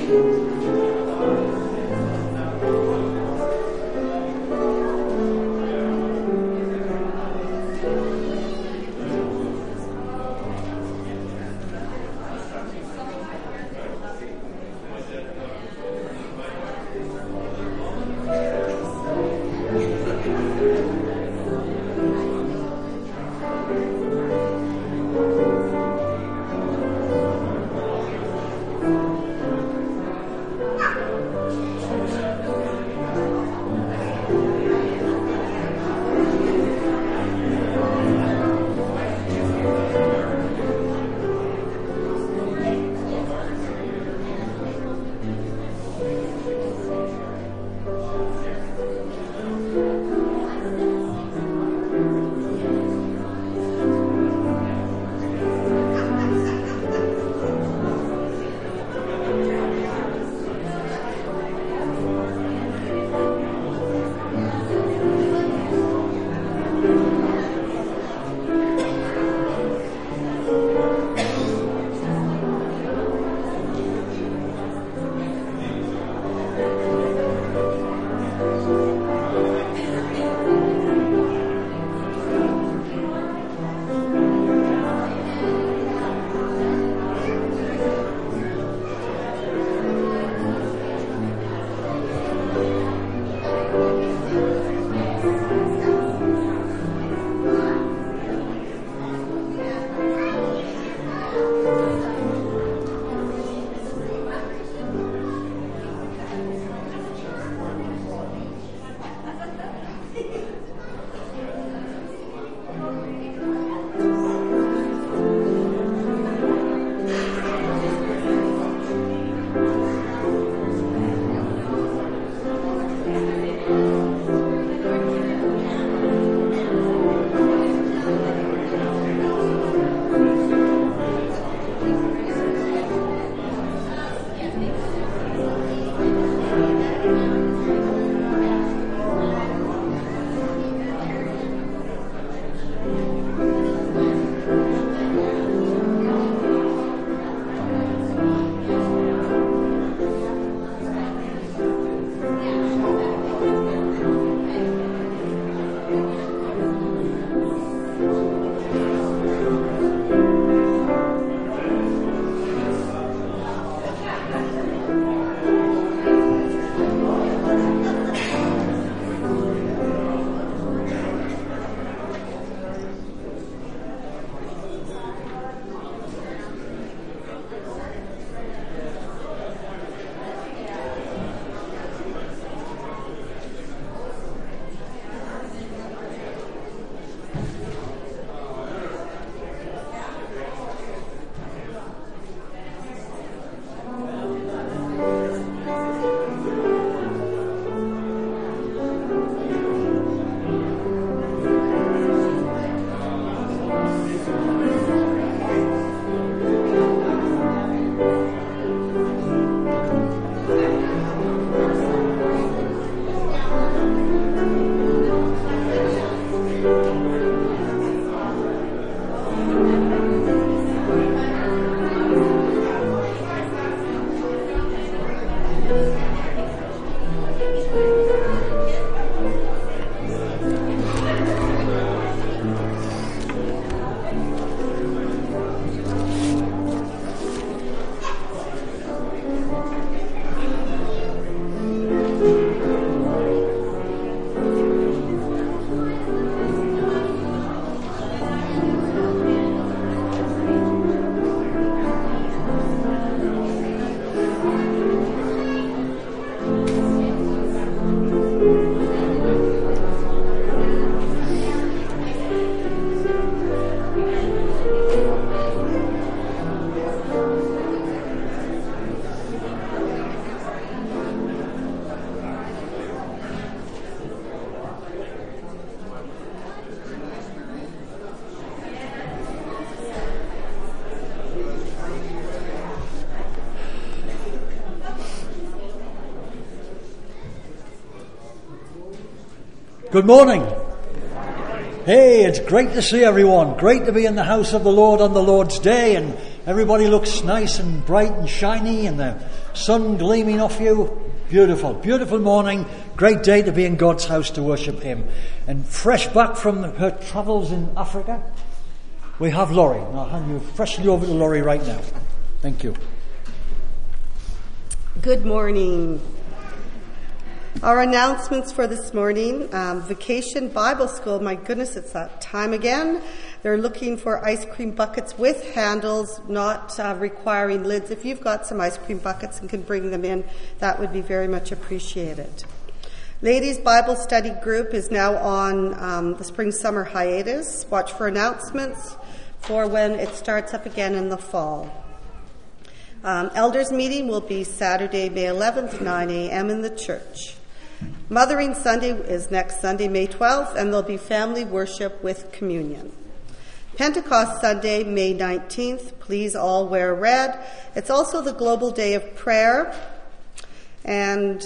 Good morning. Hey, it's great to see everyone. Great to be in the house of the Lord on the Lord's Day, and Everybody looks nice and bright and shiny and the sun gleaming off you. Beautiful, beautiful morning. Great day to be in God's house to worship Him. And fresh back from her travels in Africa, we have Laurie. And I'll hand you freshly over to Laurie right now. Thank you. Good morning. Our announcements for this morning, Vacation Bible School. My goodness, it's that time again. They're looking for ice cream buckets with handles, not requiring lids. If you've got some ice cream buckets and can bring them in, that would be very much appreciated. Ladies Bible Study Group is now on the spring-summer hiatus. Watch for announcements for when it starts up again in the fall. Elders meeting will be Saturday, May 11th, 9 a.m. in the church. Mothering Sunday is next Sunday, May 12th, and there'll be family worship with communion. Pentecost Sunday, May 19th. Please all wear red. It's also the Global Day of Prayer, and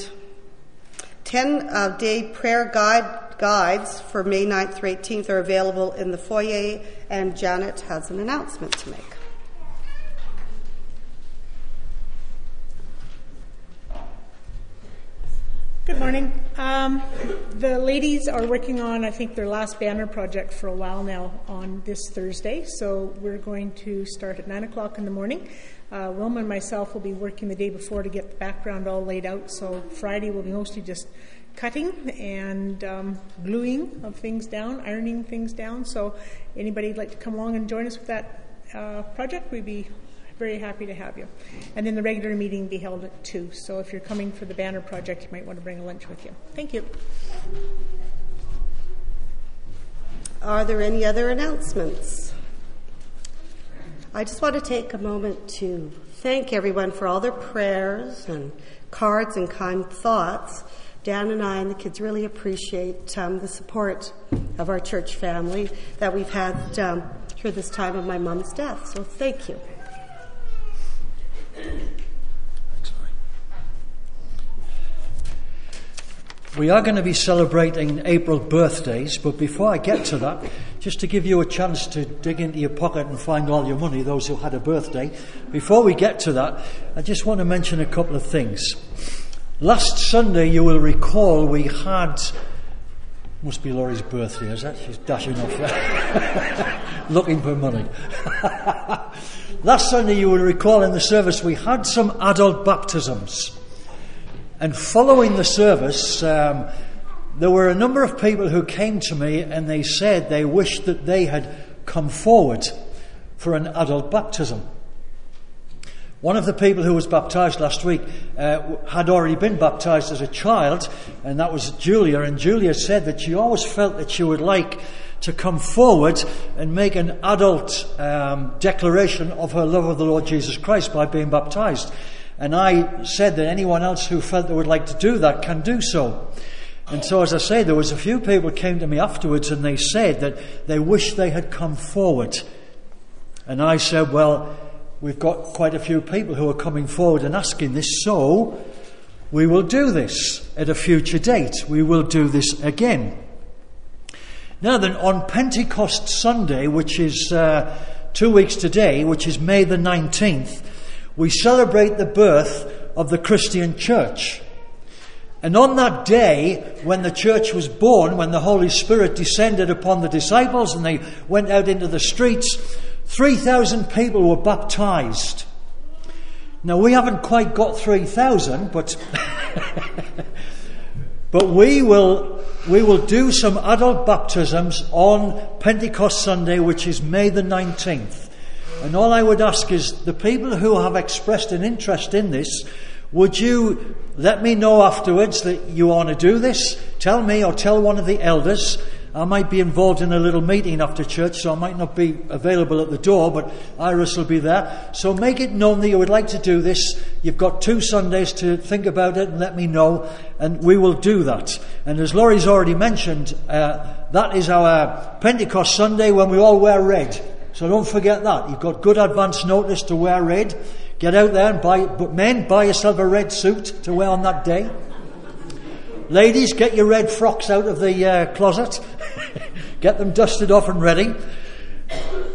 10-day prayer guides for May 9th through 18th are available in the foyer, and Janet has an announcement to make. Good morning. The ladies are working on, I think, their last banner project for a while now on this Thursday. So we're going to start at 9 o'clock in the morning. Wilma and myself will be working the day before to get the background all laid out. So Friday will be mostly just cutting and gluing of things down, ironing things down. So anybody who'd like to come along and join us with that project, we'd be very happy to have you. And then the regular meeting will be held at 2. So if you're coming for the banner project, you might want to bring a lunch with you. Thank you. Are there any other announcements? I just want to take a moment to thank everyone for all their prayers and cards and kind thoughts. Dan and I and the kids really appreciate the support of our church family that we've had through this time of my mom's death. So thank you. We are going to be celebrating April birthdays, but before I get to that, just to give you a chance to dig into your pocket and find all your money, those who had a birthday, before we get to that, I just want to mention a couple of things. Last Sunday, you will recall, we had, must be Laurie's birthday, is that? She's dashing off there, looking for money. Last Sunday, you will recall in the service, we had some adult baptisms. And following the service, there were a number of people who came to me and they said they wished that they had come forward for an adult baptism. One of the people who was baptized last week had already been baptized as a child, and that was Julia. And Julia said that she always felt that she would like to come forward and make an adult declaration of her love of the Lord Jesus Christ by being baptized. And I said that anyone else who felt they would like to do that can do so. And so, as I say, there was a few people who came to me afterwards and they said that they wished they had come forward. And I said, well, we've got quite a few people who are coming forward and asking this, so we will do this at a future date. We will do this again. Now then, on Pentecost Sunday, which is 2 weeks today, which is May the 19th, we celebrate the birth of the Christian church. And on that day, when the church was born, when the Holy Spirit descended upon the disciples and they went out into the streets, 3,000 people were baptized. Now, we haven't quite got 3,000, but we will do some adult baptisms on Pentecost Sunday, which is May the 19th. And all I would ask is, the people who have expressed an interest in this, would you let me know afterwards that you want to do this? Tell me or tell one of the elders. I might be involved in a little meeting after church, so I might not be available at the door, but Iris will be there. So make it known that you would like to do this. You've got 2 Sundays to think about it and let me know, and we will do that. And as Laurie's already mentioned, that is our Pentecost Sunday when we all wear red. So don't forget that. You've got good advance notice to wear red. Get out there and buy yourself a red suit to wear on that day. Ladies, get your red frocks out of the closet. Get them dusted off and ready.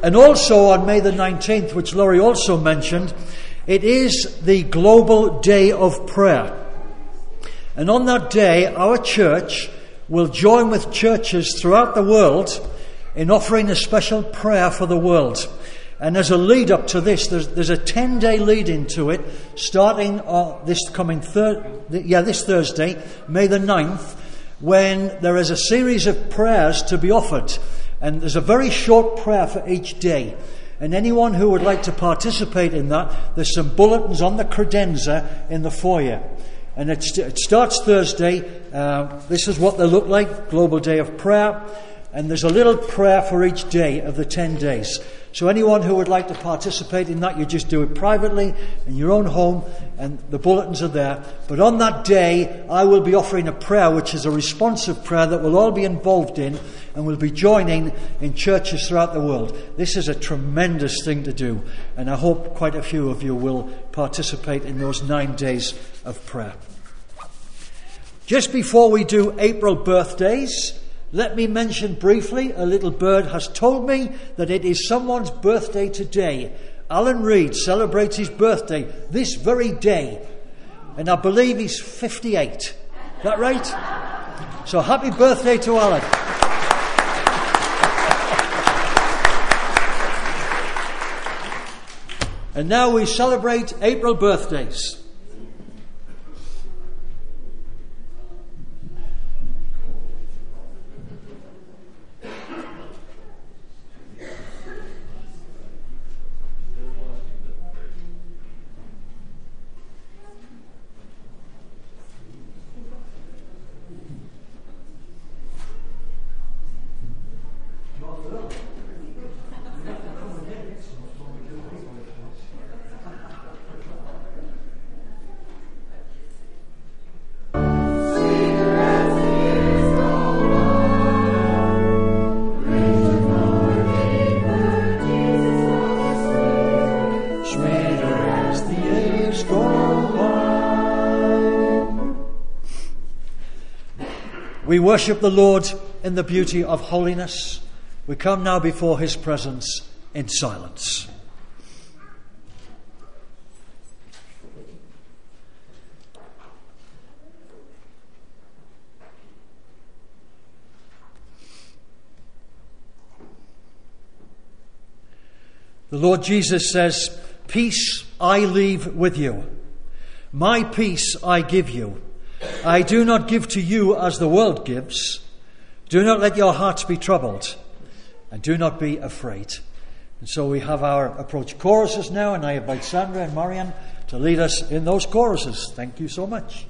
And also on May the 19th, which Laurie also mentioned, it is the Global Day of Prayer. And on that day, our church will join with churches throughout the world in offering a special prayer for the world. And as a lead up to this, there's a 10-day lead into it, starting this Thursday, May the 9th, when there is a series of prayers to be offered. And there's a very short prayer for each day. And anyone who would like to participate in that, there's some bulletins on the credenza in the foyer. And it starts Thursday. This is what they look like, Global Day of Prayer. And there's a little prayer for each day of the 10 days. So anyone who would like to participate in that, you just do it privately in your own home, and the bulletins are there. But on that day, I will be offering a prayer, which is a responsive prayer that we'll all be involved in, and we'll be joining in churches throughout the world. This is a tremendous thing to do, and I hope quite a few of you will participate in those 9 days of prayer. Just before we do April birthdays, let me mention briefly, a little bird has told me that it is someone's birthday today. Alan Reed celebrates his birthday this very day. And I believe he's 58. Is that right? So happy birthday to Alan. And now we celebrate April birthdays. We worship the Lord in the beauty of holiness. We come now before His presence in silence. The Lord Jesus says, "Peace I leave with you. My peace I give you. I do not give to you as the world gives. Do not let your hearts be troubled, and do not be afraid." And so we have our approach choruses now, and I invite Sandra and Marianne to lead us in those choruses. Thank you so much.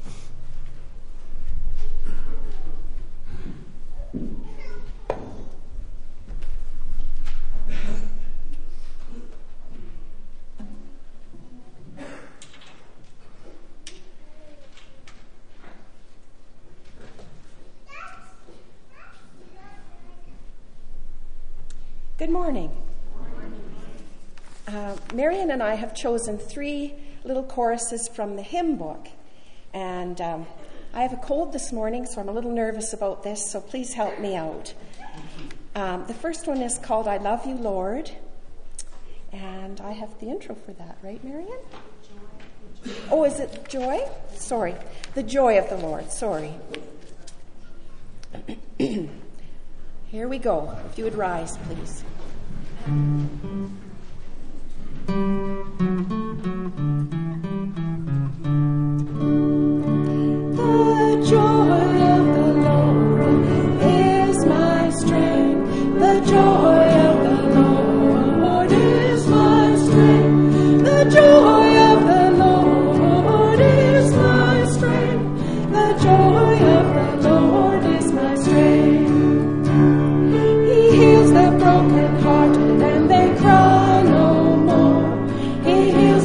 Good morning. Marian and I have chosen 3 little choruses from the hymn book. And I have a cold this morning, so I'm a little nervous about this, so please help me out. The first one is called "I Love You, Lord." And I have the intro for that, right, Marian? Oh, is it joy? Sorry. The joy of the Lord. Sorry. Here we go. If you would rise, please. The joy of the Lord is my strength. The joy of the Lord is my strength. The joy of the Lord is my strength. The joy of the Lord is my strength. He heals the brokenhearted and they cry no more. He heals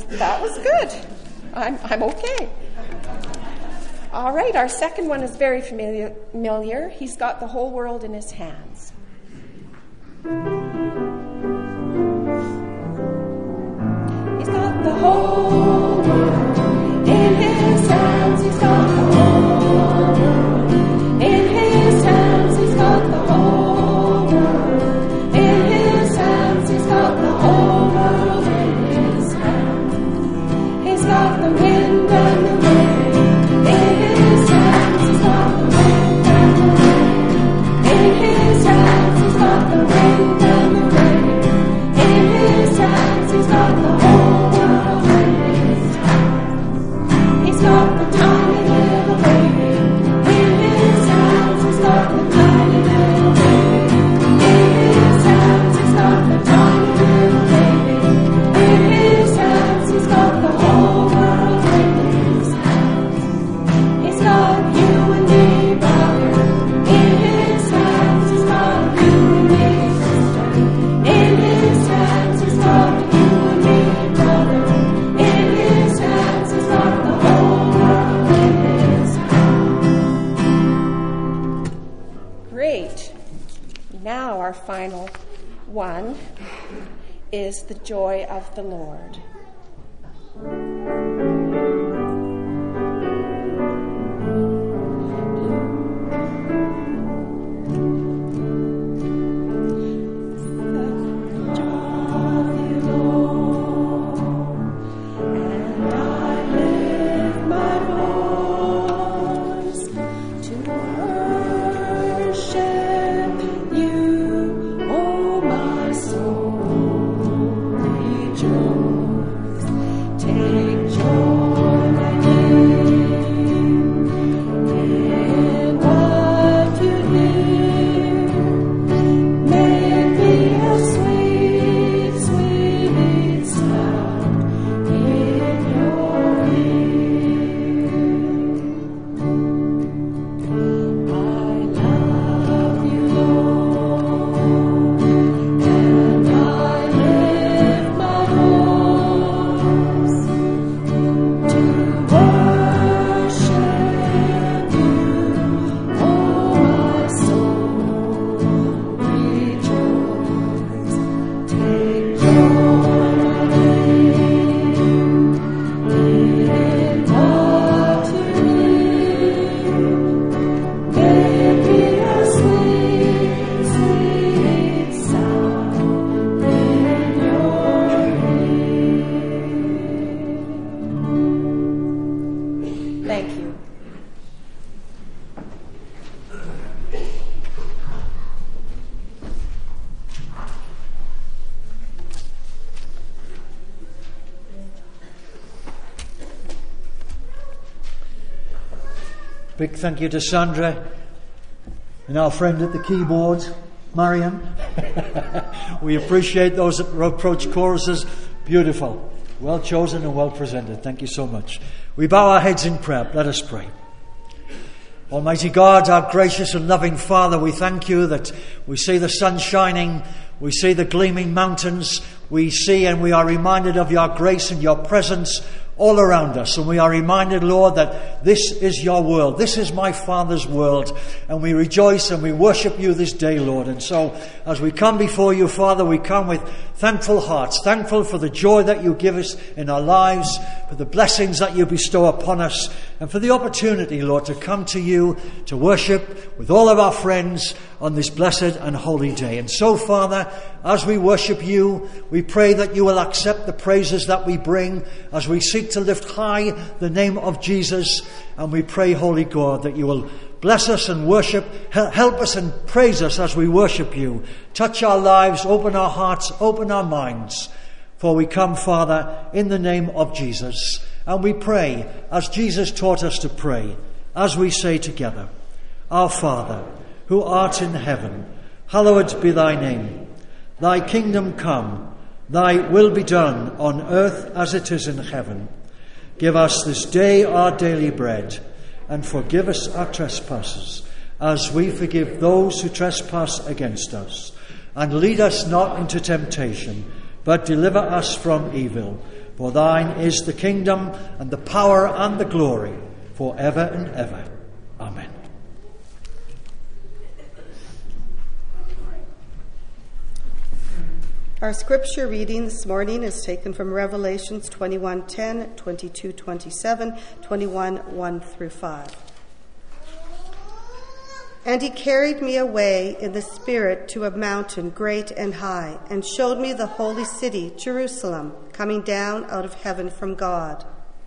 That was good. I'm okay. All right, our second one is very familiar. He's got the whole world in his hands. He's got the whole world in his hands. He's got the whole world in his hands. He's got the whole world in his hands. He's got the whole world in his hands. He's got the wind and the rain in his hands. He's got the wind and the rain in his hands. He's got the wind and the rain in his hands. He's got the whole world in his hands. He's got the tiny little baby in his hands. He's got the tiny little baby in his hands. He's got the tiny little baby in his hands. He's got the whole world in his hands. He's got you and me, brother, in his hands. He's got you and me, sister, in his hands. He's got you and me, brother, in his hands. He's got the whole world in his hands. Great. Now our final one is the joy of the Lord. And I lift my voice to worship you, oh my soul, rejoice. Take joy, my King, in what you hear. May it be a sweet, sweet sound in your ear. I love you, Lord, and I lift my voice to worship you, oh my soul, rejoice. Take joy, my King, in what you hear. May it be a sweet, sweet sound in your ear. Thank you. Big thank you to Sandra and our friend at the keyboard, Marian. We appreciate those approach choruses. Beautiful. Well chosen and well presented. Thank you so much. We bow our heads in prayer. Let us pray. Almighty God, our gracious and loving Father, we thank you that we see the sun shining, we see the gleaming mountains, we see and we are reminded of your grace and your presence all around us. And we are reminded, Lord, that this is your world. This is my Father's world. And we rejoice and we worship you this day, Lord. And so as we come before you, Father, we come with thankful hearts, thankful for the joy that you give us in our lives, for the blessings that you bestow upon us, and for the opportunity, Lord, to come to you, to worship with all of our friends on this blessed and holy day. And so, Father, as we worship you, we pray that you will accept the praises that we bring as we seek to lift high the name of Jesus. And we pray, Holy God, that you will bless us and worship, help us and praise us as we worship you. Touch our lives, open our hearts, open our minds. For we come, Father, in the name of Jesus. And we pray as Jesus taught us to pray, as we say together, Our Father, who art in heaven, hallowed be thy name. Thy kingdom come, thy will be done on earth as it is in heaven. Give us this day our daily bread, and forgive us our trespasses, as we forgive those who trespass against us. And lead us not into temptation, but deliver us from evil. For thine is the kingdom and the power and the glory forever and ever. Amen. Our scripture reading this morning is taken from Revelations 21:10, 22:27, 21:1 through 5. And he carried me away in the Spirit to a mountain great and high, and showed me the holy city, Jerusalem, coming down out of heaven from God.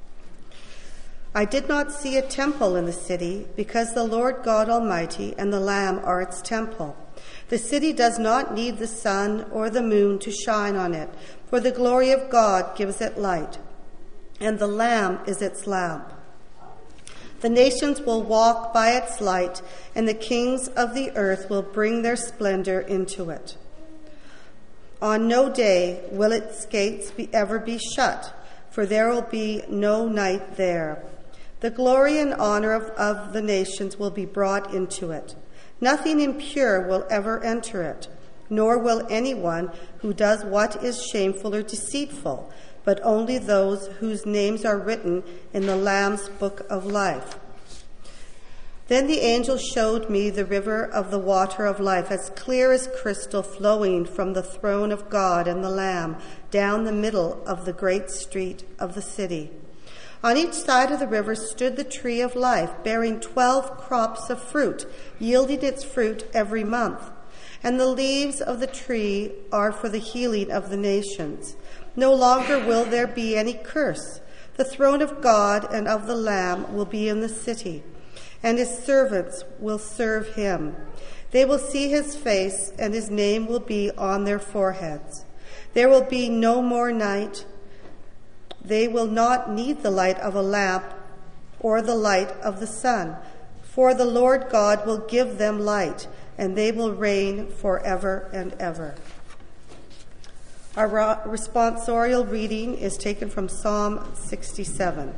I did not see a temple in the city, because the Lord God Almighty and the Lamb are its temple. The city does not need the sun or the moon to shine on it, for the glory of God gives it light, and the Lamb is its lamp. The nations will walk by its light, and the kings of the earth will bring their splendor into it. On no day will its gates ever be shut, for there will be no night there. The glory and honor of the nations will be brought into it. Nothing impure will ever enter it, nor will anyone who does what is shameful or deceitful, but only those whose names are written in the Lamb's book of life. Then the angel showed me the river of the water of life, as clear as crystal, flowing from the throne of God and the Lamb down the middle of the great street of the city. On each side of the river stood the tree of life, bearing 12 crops of fruit, yielding its fruit every month. And the leaves of the tree are for the healing of the nations. No longer will there be any curse. The throne of God and of the Lamb will be in the city, and his servants will serve him. They will see his face, and his name will be on their foreheads. There will be no more night. They will not need the light of a lamp or the light of the sun, for the Lord God will give them light, and they will reign forever and ever. Our responsorial reading is taken from Psalm 67.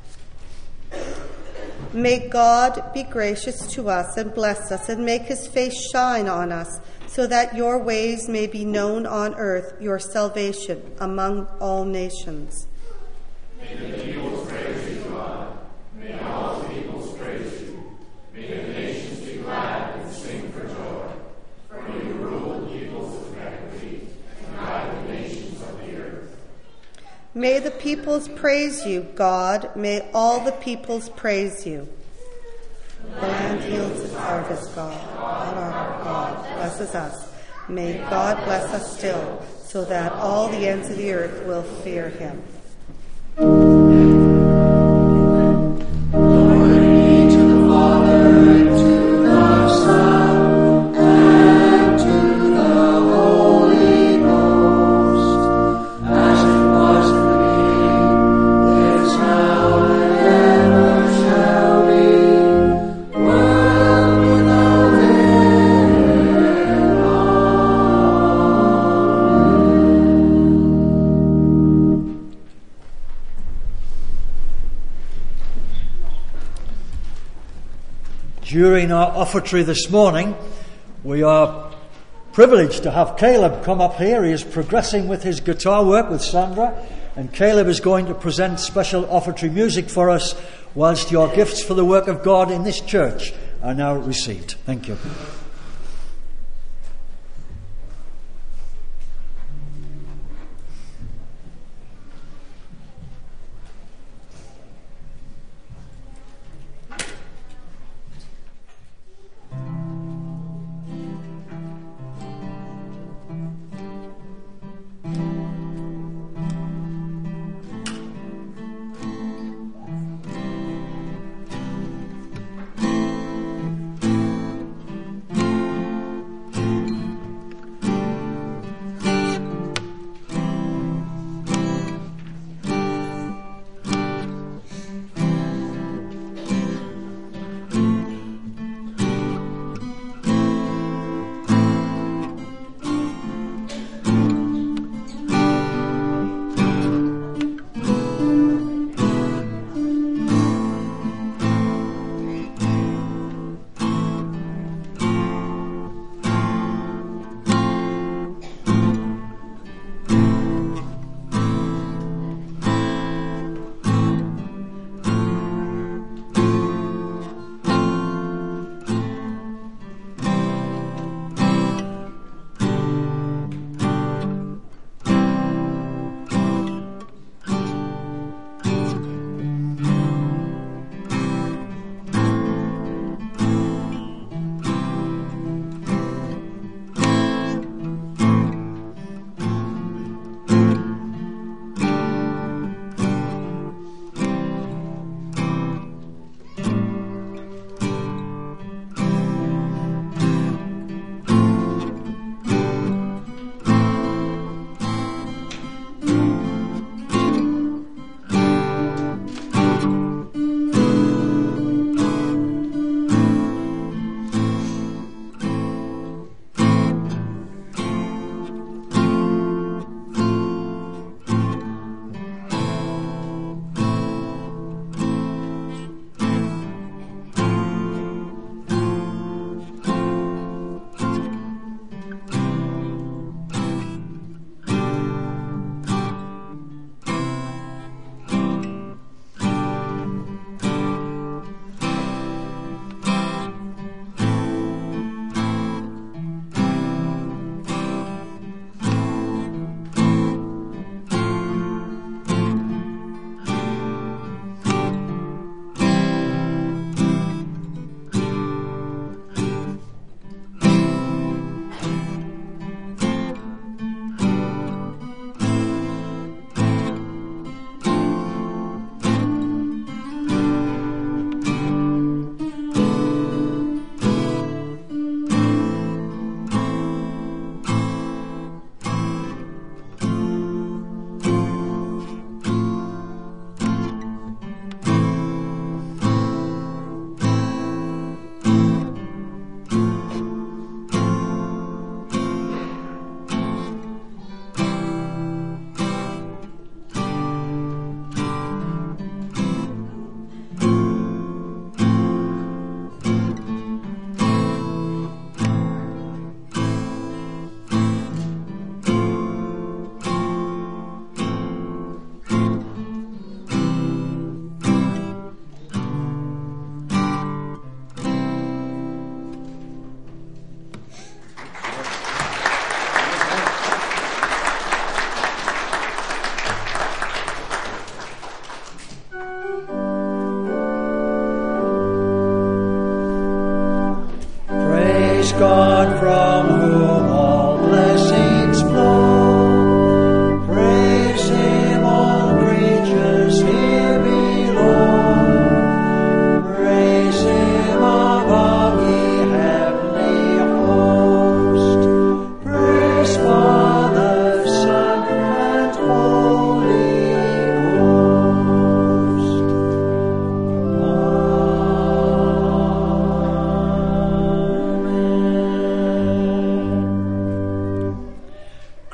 May God be gracious to us and bless us, and make his face shine on us, so that your ways may be known on earth, your salvation among all nations. May the peoples praise you, God. May all peoples praise you. May the nations be glad and sing for joy. For you rule the peoples with equity and guide the nations of the earth. May the peoples praise you, God. May all the peoples praise you. The land yields its harvest, God. Our God blesses us. May God bless us still, so that all the ends of the earth will fear him. During our offertory this morning, we are privileged to have Caleb come up here. He is progressing with his guitar work with Sandra, and Caleb is going to present special offertory music for us whilst your gifts for the work of God in this church are now received. Thank you.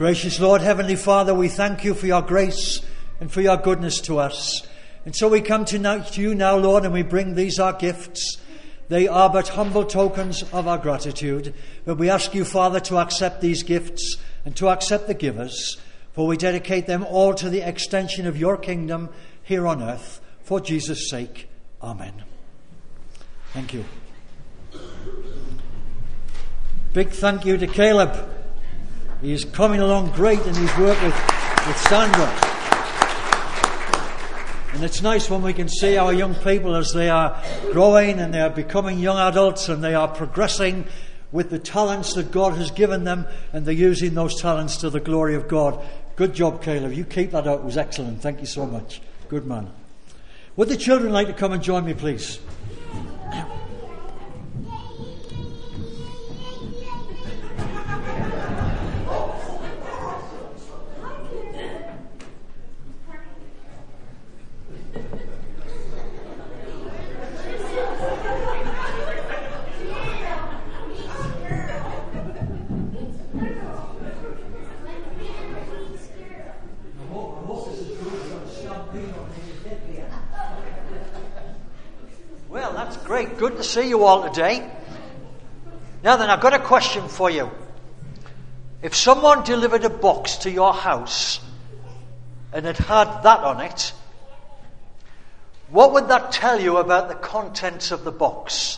Gracious Lord, Heavenly Father, we thank you for your grace and for your goodness to us. And so we come to you now, Lord, and we bring these our gifts. They are but humble tokens of our gratitude. But we ask you, Father, to accept these gifts and to accept the givers, for we dedicate them all to the extension of your kingdom here on earth. For Jesus' sake. Amen. Thank you. Big thank you to Caleb. He's coming along great in his work with Sandra. And it's nice when we can see our young people as they are growing and they are becoming young adults and they are progressing with the talents that God has given them, and they're using those talents to the glory of God. Good job, Caleb. You keep that up. It was excellent. Thank you so much. Good man. Would the children like to come and join me, please? Well, that's great. Good to see you all today. Now then, I've got a question for you. If someone delivered a box to your house and it had that on it, what would that tell you about the contents of the box?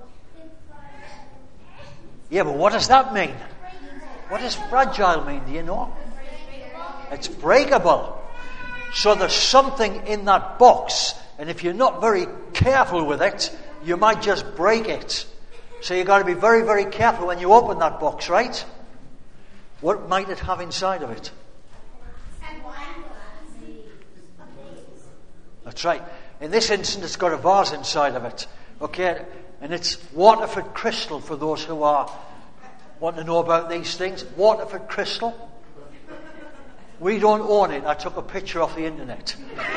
Yeah, but what does that mean? What does fragile mean? Do you know? It's breakable. So there's something in that box, and if you're not very careful with it, you might just break it. So you've got to be very, very careful when you open that box, right? What might it have inside of it? That's right. In this instance, it's got a vase inside of it. Okay? And it's Waterford crystal for those who want to know about these things. Waterford crystal. We don't own it. I took a picture off the internet.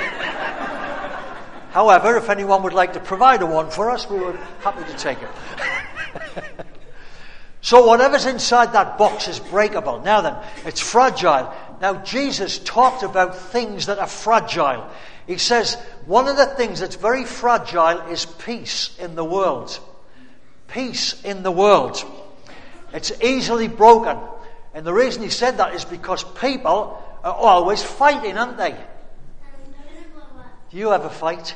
However, if anyone would like to provide one for us, we would be happy to take it. So whatever's inside that box is breakable. Now then, it's fragile. Now Jesus talked about things that are fragile. He says one of the things that's very fragile is peace in the world. Peace in the world. It's easily broken. And the reason he said that is because people are always fighting, aren't they? Do you ever fight?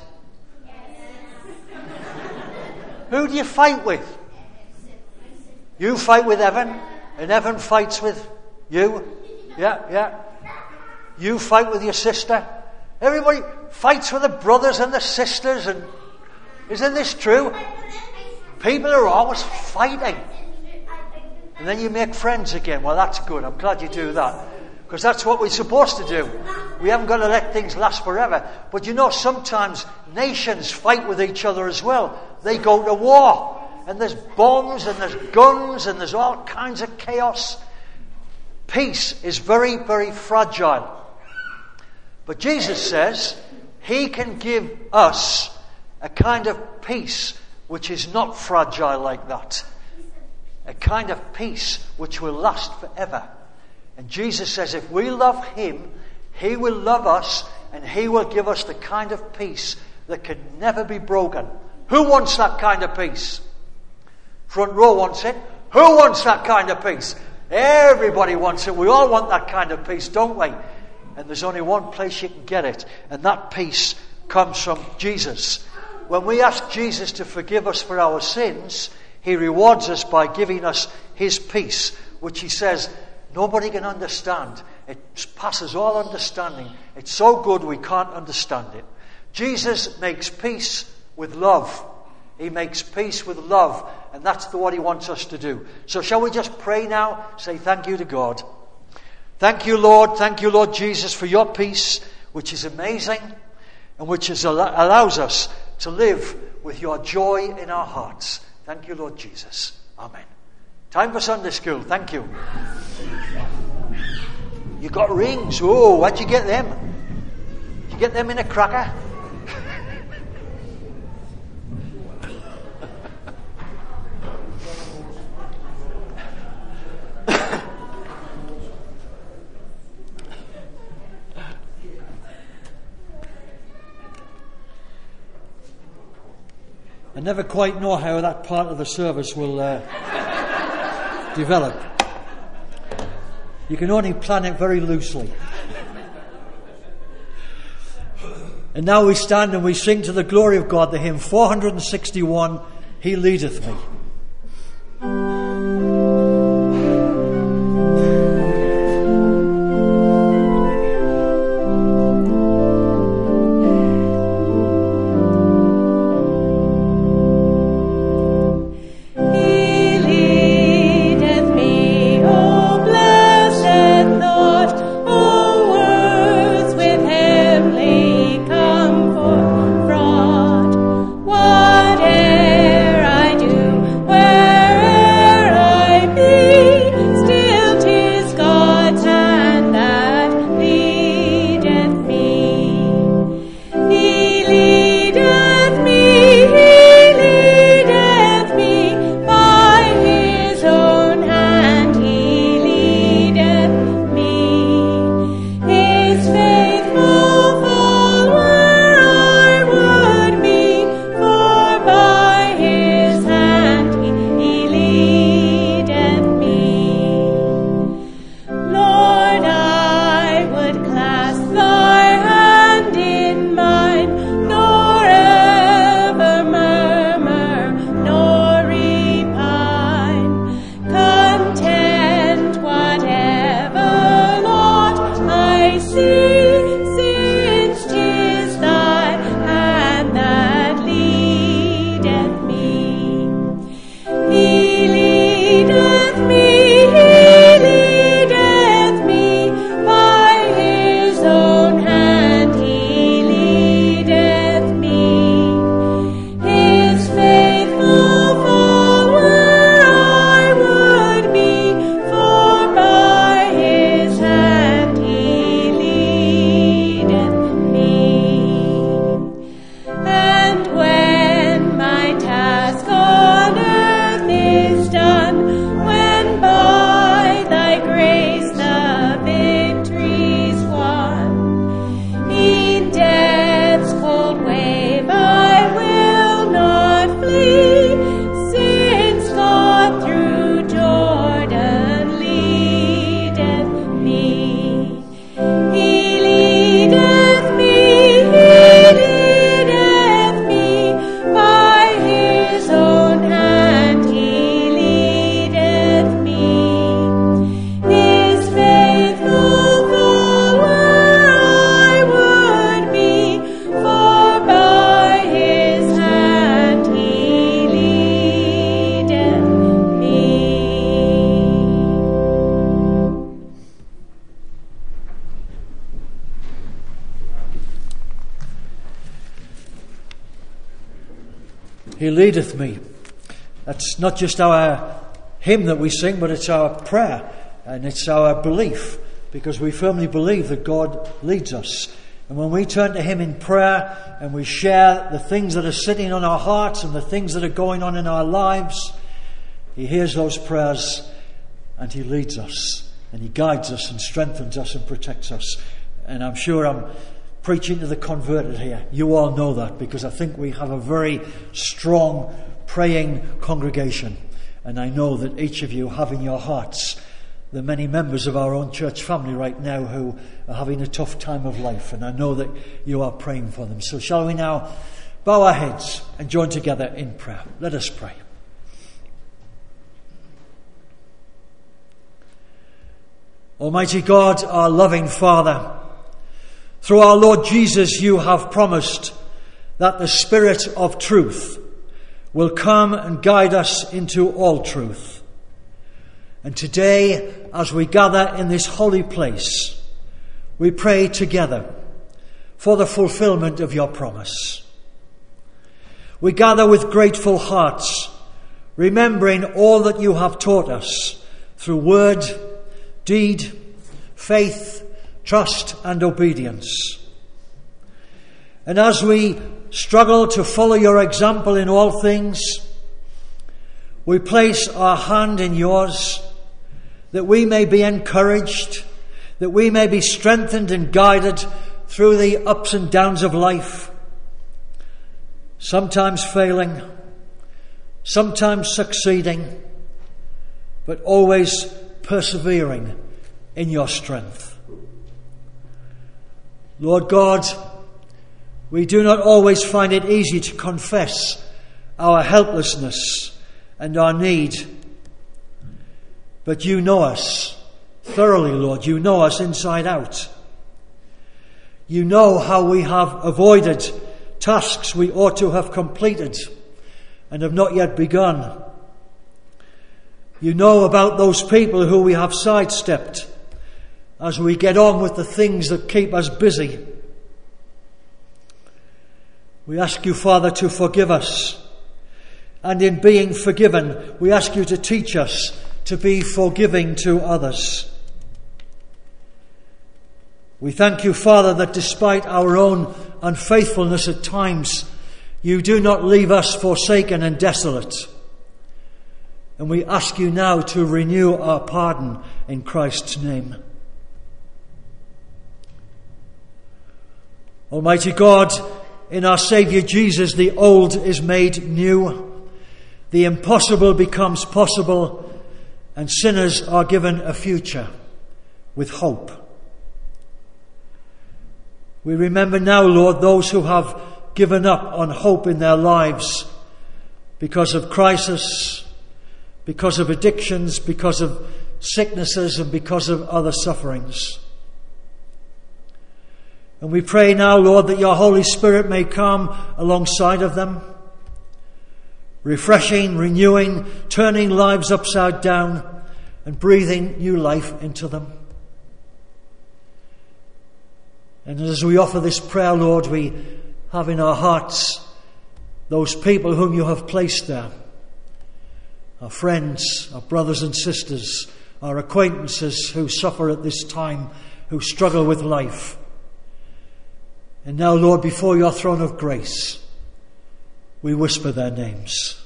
Who do you fight with? You fight with Evan, and Evan fights with you. Yeah. You fight with your sister. Everybody fights with the brothers and the sisters, and isn't this true? People are always fighting. And then you make friends again. Well, that's good. I'm glad you do that. Because that's what we're supposed to do. We haven't got to let things last forever. But you know, sometimes nations fight with each other as well. They go to war. And there's bombs and there's guns and there's all kinds of chaos. Peace is very, very fragile. But Jesus says he can give us a kind of peace which is not fragile like that. A kind of peace which will last forever. And Jesus says if we love him, he will love us and he will give us the kind of peace that can never be broken. Who wants that kind of peace? Front row wants it. Who wants that kind of peace? Everybody wants it. We all want that kind of peace, don't we? And there's only one place you can get it, and that peace comes from Jesus. When we ask Jesus to forgive us for our sins, he rewards us by giving us his peace, which he says nobody can understand. It passes all understanding. It's so good we can't understand it. Jesus makes peace with love. He makes peace with love, and that's what he wants us to do. So shall we just pray now? Say thank you to God. Thank you, Lord. Thank you, Lord Jesus, for your peace, which is amazing and which allows us to live with your joy in our hearts. Thank you, Lord Jesus. Amen. Time for Sunday school. Thank you. You got rings. Oh, where'd you get them? Did you get them in a cracker? I never quite know how that part of the service will develop. You can only plan it very loosely. And now we stand and we sing to the glory of God the hymn 461, He Leadeth Me. He leadeth me. That's not just our hymn that we sing, but it's our prayer and it's our belief, because we firmly believe that God leads us. And when we turn to Him in prayer and we share the things that are sitting on our hearts and the things that are going on in our lives, He hears those prayers and He leads us and He guides us and strengthens us and protects us. And I'm sure I'm preaching to the converted here. You all know that, because I think we have a very strong praying congregation. And I know that each of you have in your hearts the many members of our own church family right now who are having a tough time of life. And I know that you are praying for them. So shall we now bow our heads and join together in prayer? Let us pray. Almighty God, our loving Father, through our Lord Jesus, you have promised that the Spirit of truth will come and guide us into all truth. And today, as we gather in this holy place, we pray together for the fulfillment of your promise. We gather with grateful hearts, remembering all that you have taught us through word, deed, faith, trust and obedience. And as we struggle to follow your example in all things, we place our hand in yours, that we may be encouraged, that we may be strengthened and guided through the ups and downs of life, sometimes failing, sometimes succeeding, but always persevering in your strength. Lord God, we do not always find it easy to confess our helplessness and our need, but you know us thoroughly, Lord. You know us inside out. You know how we have avoided tasks we ought to have completed and have not yet begun. You know about those people who we have sidestepped as we get on with the things that keep us busy. We ask you, Father, to forgive us. And in being forgiven, we ask you to teach us to be forgiving to others. We thank you, Father, that despite our own unfaithfulness at times, you do not leave us forsaken and desolate. And we ask you now to renew our pardon in Christ's name. Almighty God, in our Saviour Jesus, the old is made new. The impossible becomes possible, and sinners are given a future with hope. We remember now, Lord, those who have given up on hope in their lives because of crisis, because of addictions, because of sicknesses, and because of other sufferings. And we pray now, Lord, that your Holy Spirit may come alongside of them, refreshing, renewing, turning lives upside down, and breathing new life into them. And as we offer this prayer, Lord, we have in our hearts those people whom you have placed there. Our friends, our brothers and sisters, our acquaintances who suffer at this time, who struggle with life. And now, Lord, before your throne of grace, we whisper their names.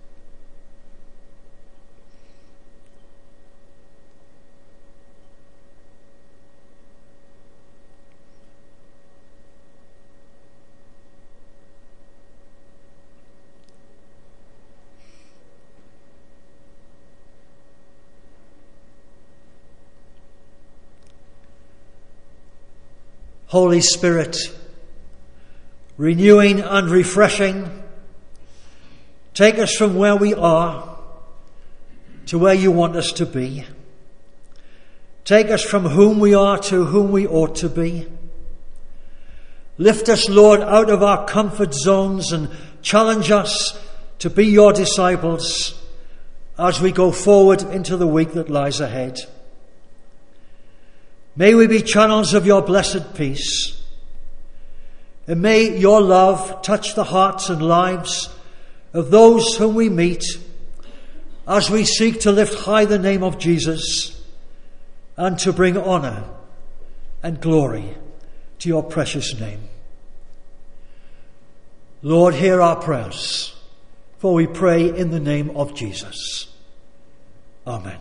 Holy Spirit, renewing and refreshing, take us from where we are to where you want us to be. Take us from whom we are to whom we ought to be. Lift us, Lord, out of our comfort zones and challenge us to be your disciples as we go forward into the week that lies ahead. May we be channels of your blessed peace. And may your love touch the hearts and lives of those whom we meet as we seek to lift high the name of Jesus and to bring honour and glory to your precious name. Lord, hear our prayers, for we pray in the name of Jesus. Amen.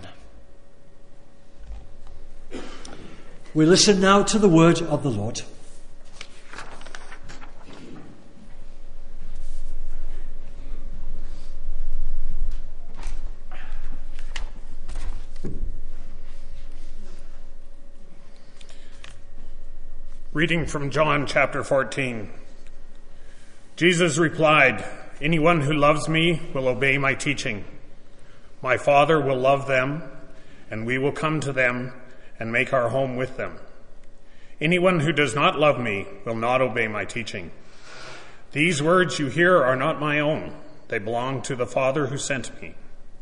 We listen now to the word of the Lord. Reading from John chapter 14. Jesus replied, "Anyone who loves me will obey my teaching. My Father will love them, and we will come to them and make our home with them. Anyone who does not love me will not obey my teaching. These words you hear are not my own. They belong to the Father who sent me.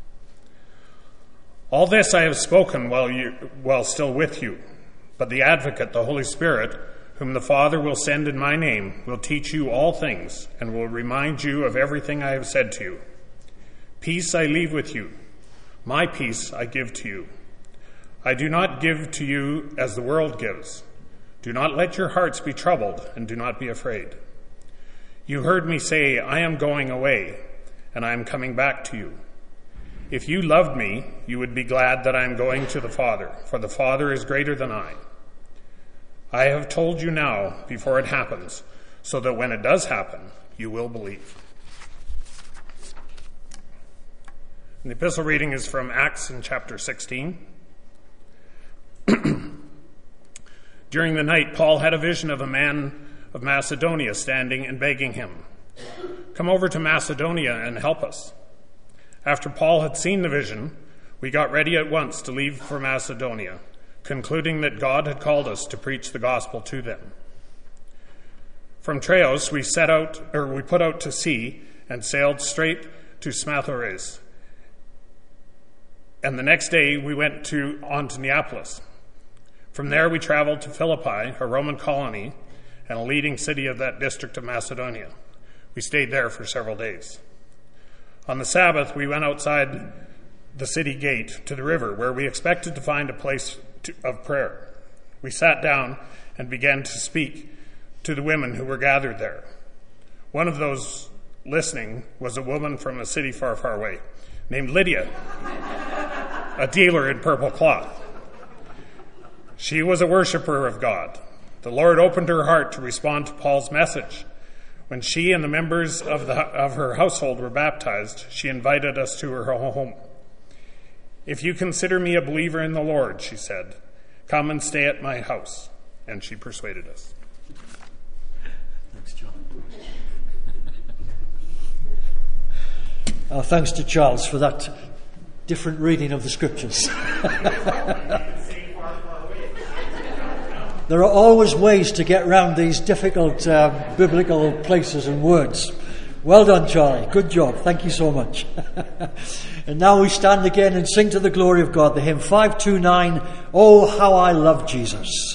All this I have spoken while still with you, but the Advocate, the Holy Spirit, whom the Father will send in my name, will teach you all things and will remind you of everything I have said to you. Peace I leave with you. My peace I give to you. I do not give to you as the world gives. Do not let your hearts be troubled, and do not be afraid. You heard me say, I am going away, and I am coming back to you. If you loved me, you would be glad that I am going to the Father, for the Father is greater than I. I have told you now, before it happens, so that when it does happen, you will believe." And the epistle reading is from Acts in chapter 16. During the night, Paul had a vision of a man of Macedonia standing and begging him, "Come over to Macedonia and help us." After Paul had seen the vision, we got ready at once to leave for Macedonia, concluding that God had called us to preach the gospel to them. From Troas, we put out to sea and sailed straight to Samothrace. And the next day we went on to Neapolis. From there we traveled to Philippi, a Roman colony and a leading city of that district of Macedonia. We stayed there for several days. On the Sabbath, we went outside the city gate to the river, where we expected to find a place of prayer. We sat down and began to speak to the women who were gathered there. One of those listening was a woman from a city far, far away, named Lydia, a dealer in purple cloth. She was a worshiper of God. The Lord opened her heart to respond to Paul's message. When she and the members of her household were baptized, she invited us to her home. "If you consider me a believer in the Lord," she said, "come and stay at my house." And she persuaded us. Thanks, John. Thanks to Charles for that different reading of the scriptures. There are always ways to get around these difficult biblical places and words. Well done, Charlie. Good job. Thank you so much. And now we stand again and sing to the glory of God, the hymn 529, "Oh, How I Love Jesus."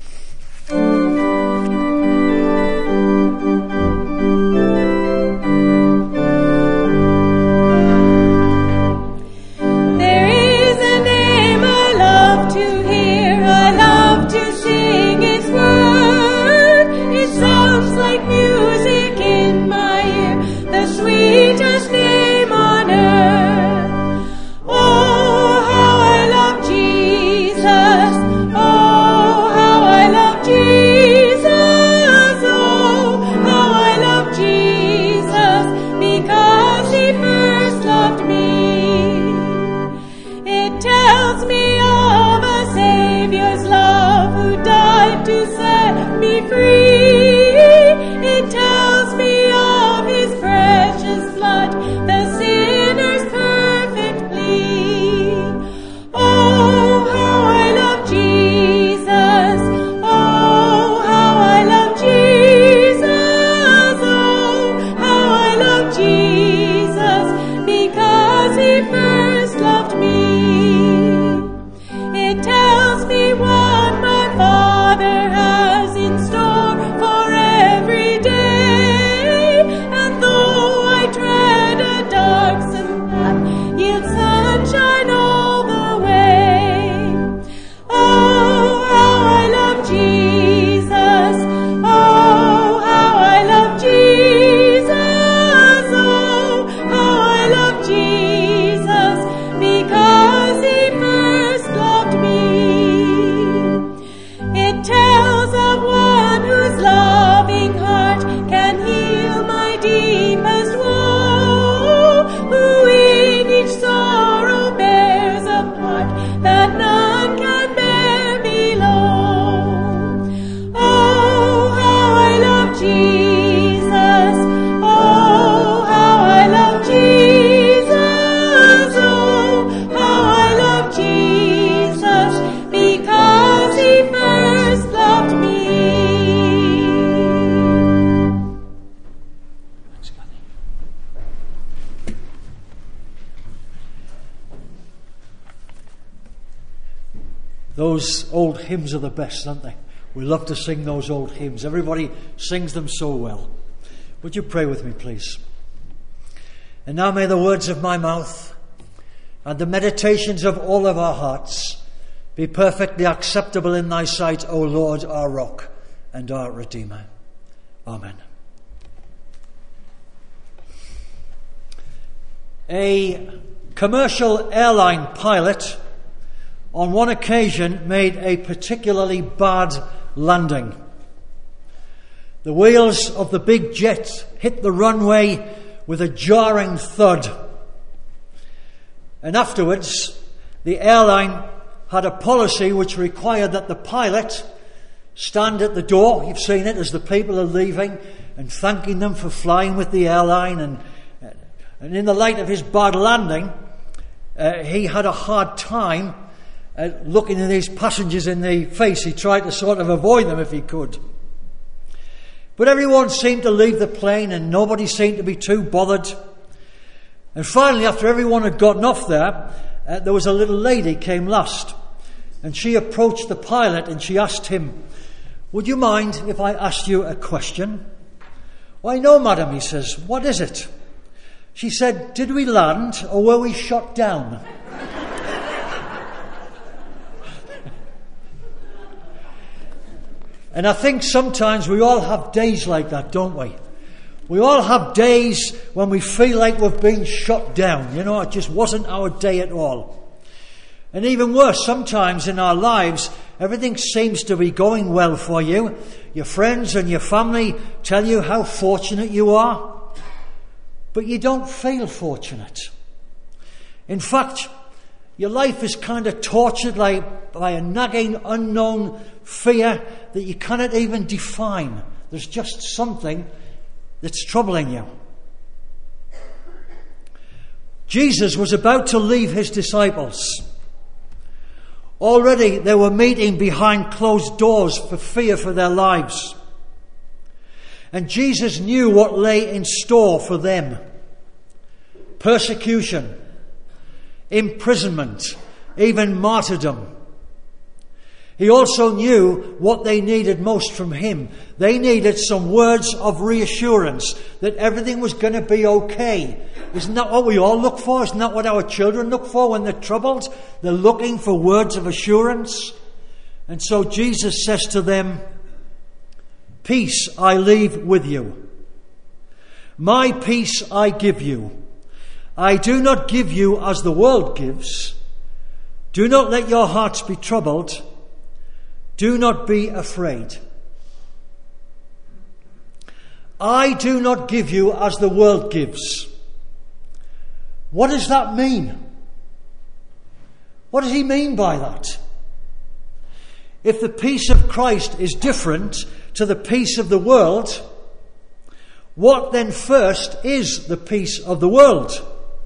Those old hymns are the best, aren't they? We love to sing those old hymns. Everybody sings them so well. Would you pray with me, please? And now may the words of my mouth and the meditations of all of our hearts be perfectly acceptable in thy sight, O Lord, our rock and our Redeemer. Amen. A commercial airline pilot on one occasion made a particularly bad landing. The wheels of the big jet hit the runway with a jarring thud. And afterwards, the airline had a policy which required that the pilot stand at the door. You've seen it as the people are leaving and thanking them for flying with the airline. And in the light of his bad landing, he had a hard time looking at his passengers in the face. He tried to sort of avoid them if he could. But everyone seemed to leave the plane and nobody seemed to be too bothered. And finally, after everyone had gotten off there was a little lady came last. And she approached the pilot and she asked him, "Would you mind if I asked you a question?" "Why, no, madam," he says. "What is it?" She said, "Did we land or were we shot down?" And I think sometimes we all have days like that, don't we? We all have days when we feel like we've been shot down. You know, it just wasn't our day at all. And even worse, sometimes in our lives, everything seems to be going well for you. Your friends and your family tell you how fortunate you are. But you don't feel fortunate. In fact, your life is kind of tortured by a nagging, unknown fear that you cannot even define. There's just something that's troubling you. Jesus was about to leave his disciples. Already they were meeting behind closed doors for fear for their lives. And Jesus knew what lay in store for them. Persecution, imprisonment, even martyrdom. He also knew what they needed most from him. They needed some words of reassurance that everything was going to be okay. Isn't that what we all look for? Isn't that what our children look for when they're troubled? They're looking for words of assurance. And so Jesus says to them, "Peace I leave with you. My peace I give you. I do not give you as the world gives. Do not let your hearts be troubled. Do not be afraid." I do not give you as the world gives. What does that mean? What does he mean by that? If the peace of Christ is different to the peace of the world, what then first is the peace of the world?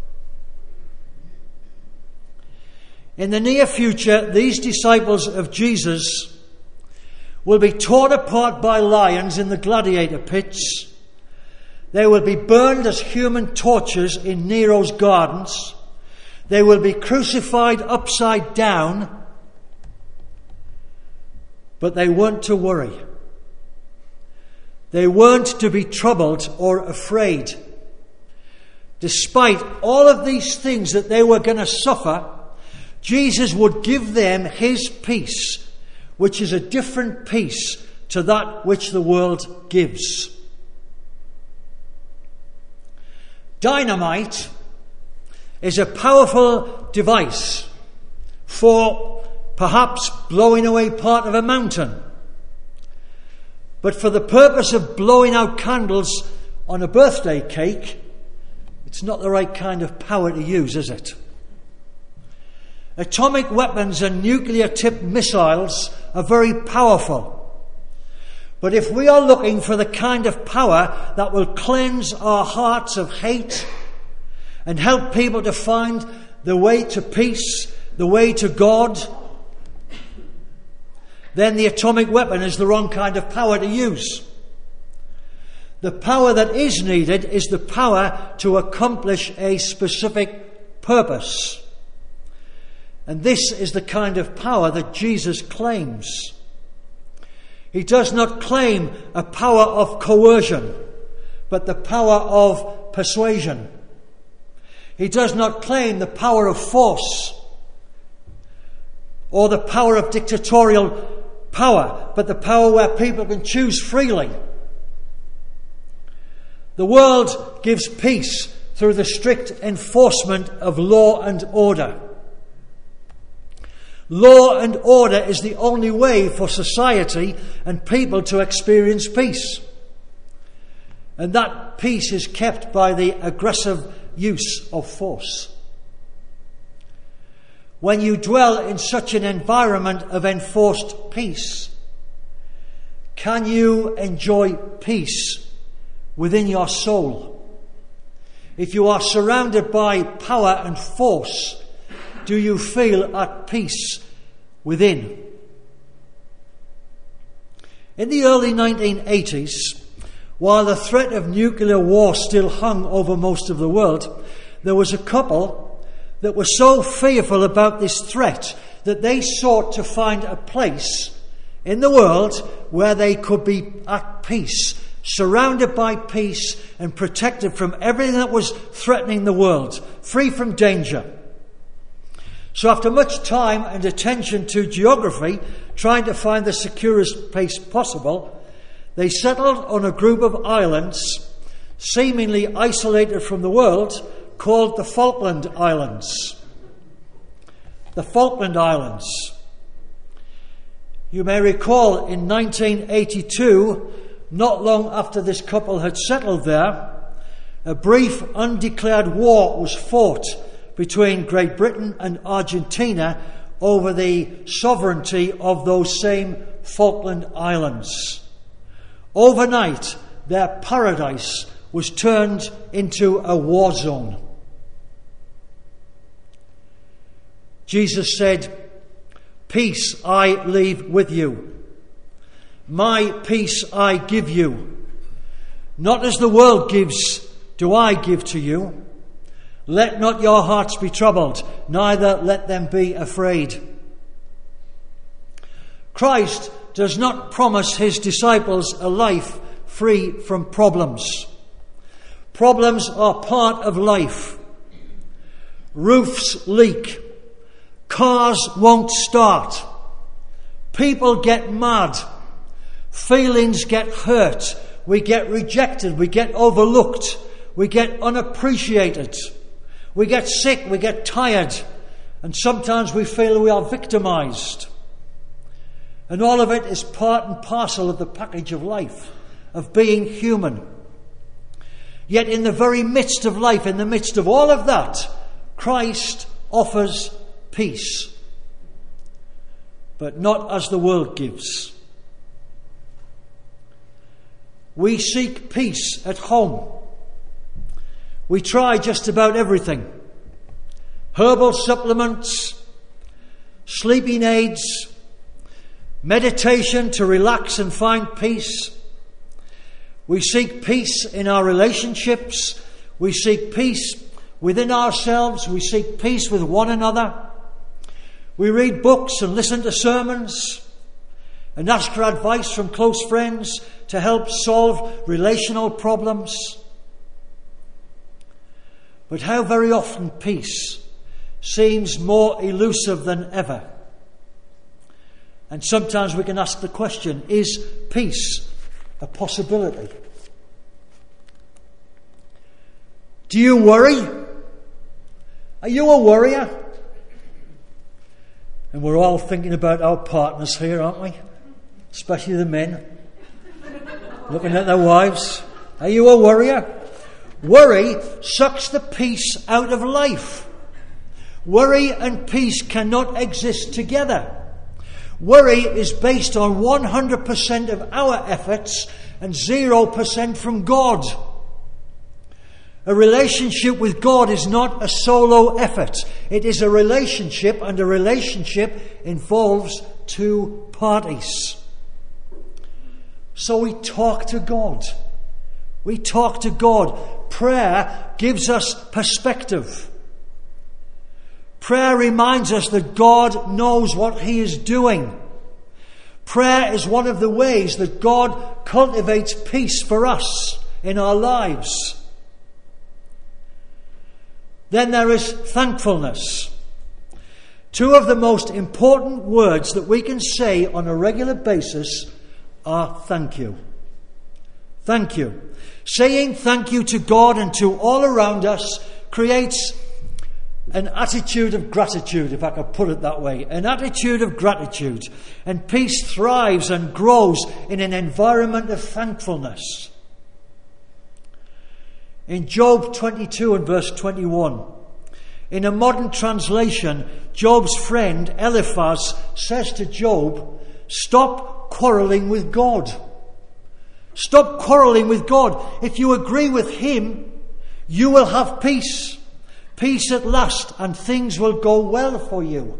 In the near future, these disciples of Jesus will be torn apart by lions in the gladiator pits. They will be burned as human torches in Nero's gardens. They will be crucified upside down. But they weren't to worry. They weren't to be troubled or afraid. Despite all of these things that they were going to suffer, Jesus would give them his peace, which is a different peace to that which the world gives. Dynamite is a powerful device for perhaps blowing away part of a mountain. But for the purpose of blowing out candles on a birthday cake, it's not the right kind of power to use, is it? Atomic weapons and nuclear-tipped missiles are very powerful. But if we are looking for the kind of power that will cleanse our hearts of hate and help people to find the way to peace, the way to God, then the atomic weapon is the wrong kind of power to use. The power that is needed is the power to accomplish a specific purpose. And this is the kind of power that Jesus claims. He does not claim a power of coercion, but the power of persuasion. He does not claim the power of force or the power of dictatorial power, but the power where people can choose freely. The world gives peace through the strict enforcement of law and order. Law and order is the only way for society and people to experience peace. And that peace is kept by the aggressive use of force. when you dwell in such an environment of enforced peace? Can you enjoy peace within your soul? If you are surrounded by power and force, do you feel at peace within? In the early 1980s, while the threat of nuclear war still hung over most of the world, there was a couple that were so fearful about this threat that they sought to find a place in the world where they could be at peace, surrounded by peace and protected from everything that was threatening the world, free from danger. So after much time and attention to geography, trying to find the securest place possible, they settled on a group of islands, seemingly isolated from the world, called the Falkland Islands. The Falkland Islands. You may recall in 1982, not long after this couple had settled there, a brief undeclared war was fought between Great Britain and Argentina over the sovereignty of those same Falkland Islands. Overnight, their paradise was turned into a war zone. Jesus said, "Peace I leave with you. My peace I give you. Not as the world gives, do I give to you. Let not your hearts be troubled, neither let them be afraid." Christ does not promise his disciples a life free from problems. Problems are part of life. Roofs leak. Cars won't start. People get mad. Feelings get hurt. We get rejected. We get overlooked. We get unappreciated. We get sick. We get tired. And sometimes we feel we are victimized. And all of it is part and parcel of the package of life, of being human. Yet in the very midst of life, in the midst of all of that, Christ offers peace. But not as the world gives. We seek peace at home. We try just about everything. Herbal supplements, sleeping aids, meditation to relax and find peace. We seek peace in our relationships. We seek peace within ourselves. We seek peace with one another. We read books and listen to sermons and ask for advice from close friends to help solve relational problems. But how very often peace seems more elusive than ever. And sometimes we can ask the question, is peace a possibility? Do you worry? Are you a worrier? And we're all thinking about our partners here, aren't we? Especially the men. Looking at their wives. Are you a worrier? Worry sucks the peace out of life. Worry and peace cannot exist together. Worry is based on 100% of our efforts and 0% from God. A relationship with God is not a solo effort. It is a relationship, and a relationship involves two parties. So we talk to God. We talk to God. Prayer gives us perspective. Prayer reminds us that God knows what He is doing. Prayer is one of the ways that God cultivates peace for us in our lives. Then there is thankfulness. Two of the most important words that we can say on a regular basis are thank you. Thank you. Saying thank you to God and to all around us creates an attitude of gratitude, if I could put it that way. An attitude of gratitude. And peace thrives and grows in an environment of thankfulness. In Job 22 and verse 21, In a modern translation, Job's friend Eliphaz says to Job, stop quarrelling with God. Stop quarrelling with God. If you agree with him, you will have peace. Peace at last, and things will go well for you.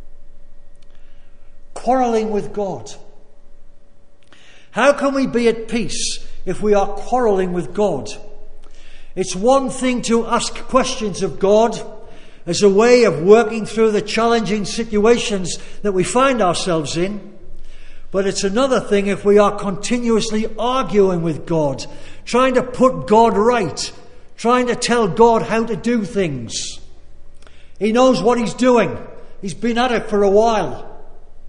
Quarrelling with God. How can we be at peace if we are quarrelling with God? It's one thing to ask questions of God as a way of working through the challenging situations that we find ourselves in. But it's another thing if we are continuously arguing with God, trying to put God right, trying to tell God how to do things. He knows what he's doing. He's been at it for a while.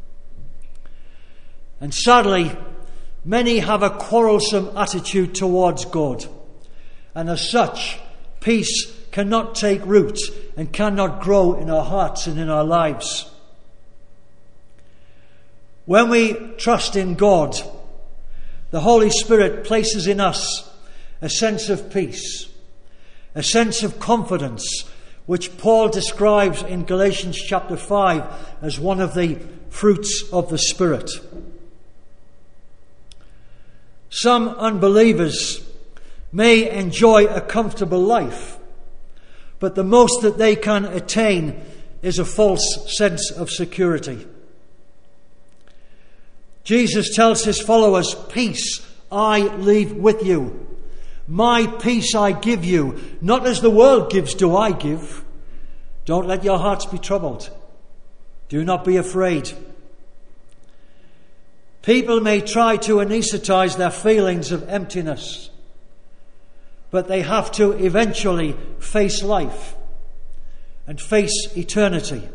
And sadly, many have a quarrelsome attitude towards God. And as such, peace cannot take root and cannot grow in our hearts and in our lives. When we trust in God, the Holy Spirit places in us a sense of peace, a sense of confidence, which Paul describes in Galatians chapter 5 as one of the fruits of the Spirit. Some unbelievers may enjoy a comfortable life, but the most that they can attain is a false sense of security. Jesus tells his followers, peace I leave with you. My peace I give you. Not as the world gives do I give. Don't let your hearts be troubled. Do not be afraid. People may try to anesthetize their feelings of emptiness, but they have to eventually face life and face eternity.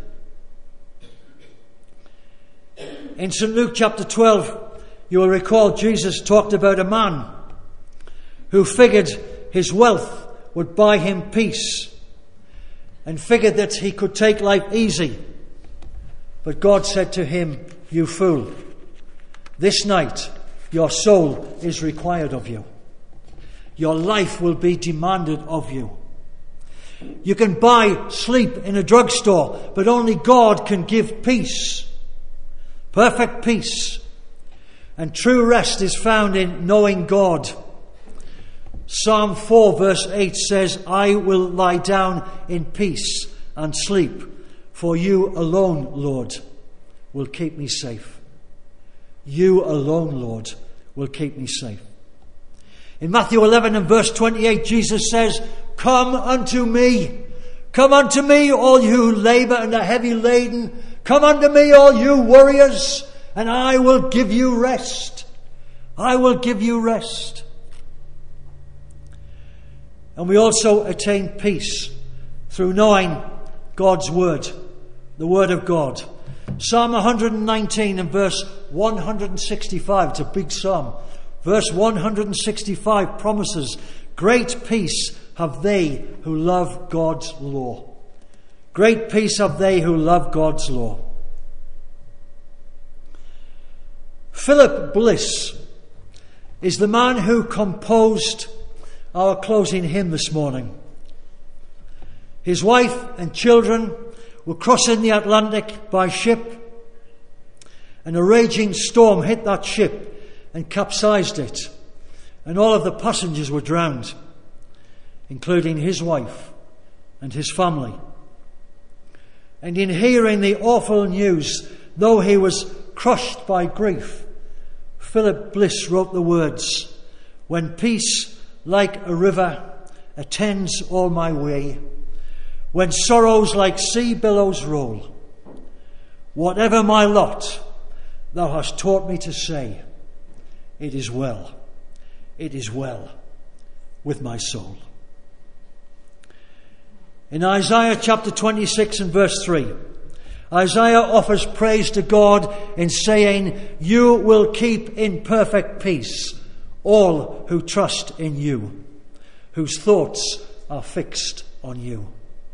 In St. Luke chapter 12, you will recall Jesus talked about a man who figured his wealth would buy him peace and figured that he could take life easy. But God said to him, you fool, this night your soul is required of you. Your life will be demanded of you. You can buy sleep in a drugstore, but only God can give peace. Perfect peace. And true rest is found in knowing God. Psalm 4 verse 8 says, I will lie down in peace and sleep, for you alone, Lord, will keep me safe. You alone, Lord, will keep me safe. In Matthew 11 and verse 28, Jesus says, come unto me. Come unto me, all you who labour and are heavy laden. Come unto me, all you warriors, and I will give you rest. I will give you rest. And we also attain peace through knowing God's word, the word of God. Psalm 119 and verse 165, it's a big psalm. Verse 165 promises, great peace have they who love God's law. Great peace have they who love God's law. Philip Bliss is the man who composed our closing hymn this morning. His wife and children were crossing the Atlantic by ship, and a raging storm hit that ship and capsized it, and all of the passengers were drowned, including his wife and his family. And in hearing the awful news, though he was crushed by grief, Philip Bliss wrote the words, when peace like a river attends all my way, when sorrows like sea billows roll, whatever my lot, thou hast taught me to say, it is well with my soul. In Isaiah chapter 26 and verse 3, Isaiah offers praise to God in saying, you will keep in perfect peace all who trust in you, whose thoughts are fixed on you.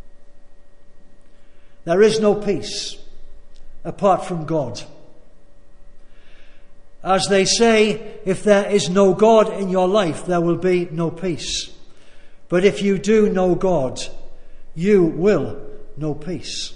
There is no peace apart from God. As they say, if there is no God in your life, there will be no peace. But if you do know God, you will no peace.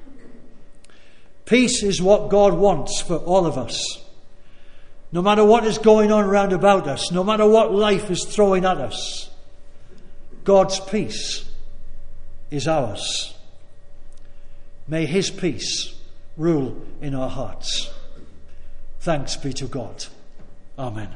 Peace is what God wants for all of us. No matter what is going on round about us, no matter what life is throwing at us, God's peace is ours. May His peace rule in our hearts. Thanks be to God. Amen.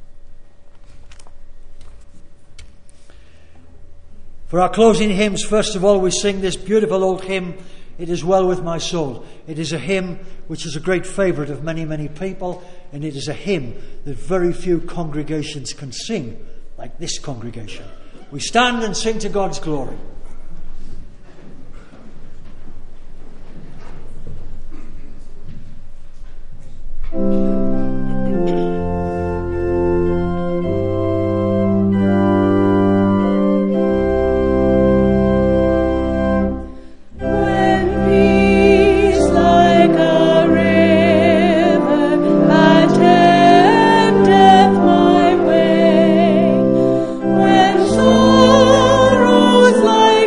For our closing hymns, first of all, we sing this beautiful old hymn, It Is Well With My Soul. It is a hymn which is a great favourite of many, many people, and it is a hymn that very few congregations can sing, like this congregation. We stand and sing to God's glory. Like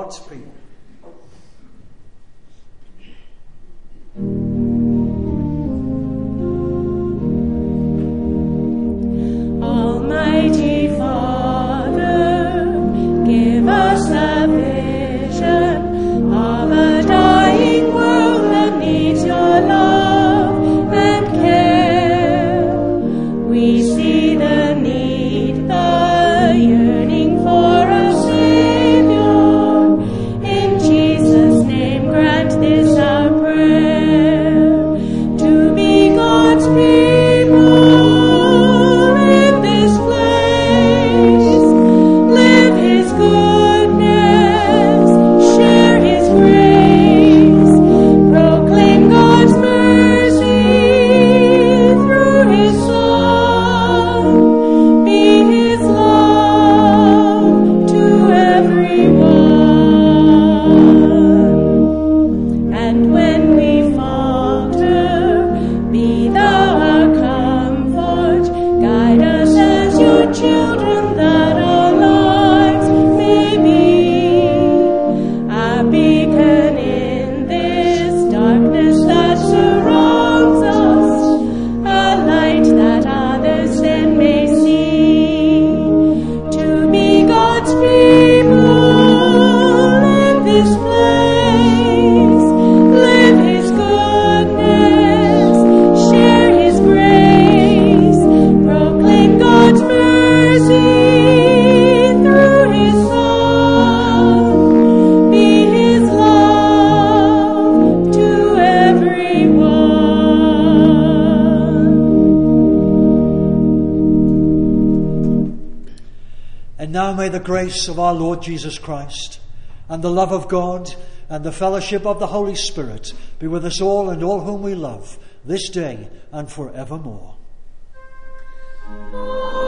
God's people. Almighty Father, give us a vision of a dying world that needs your love and care. We see the need, the yearning for a Savior. In Jesus' name, grant this our prayer, to be God's people. May the grace of our Lord Jesus Christ and the love of God and the fellowship of the Holy Spirit be with us all and all whom we love, this day and forevermore.